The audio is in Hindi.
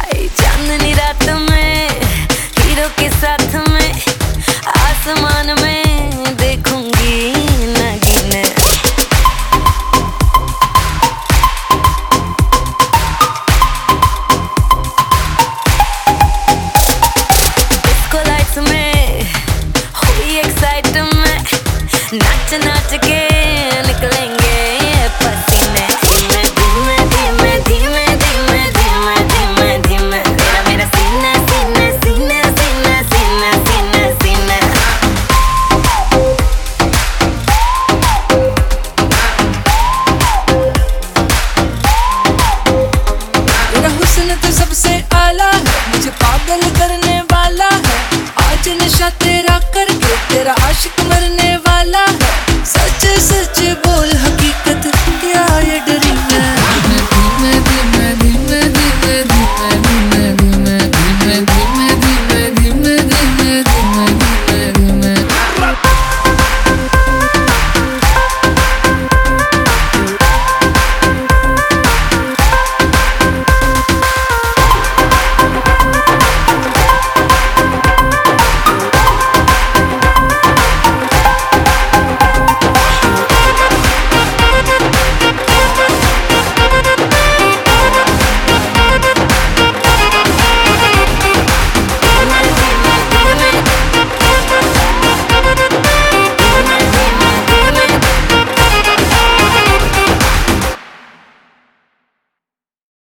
चांदनी रात में हीरो के साथ में आसमान में देखूंगी नागिन। डिस्को लाइट्स में हुई एक्साइटमेंट, नाच नाच के निकलेंगे पसीने। सबसे आला है, मुझे पागल करने वाला है, आज नशा तेरा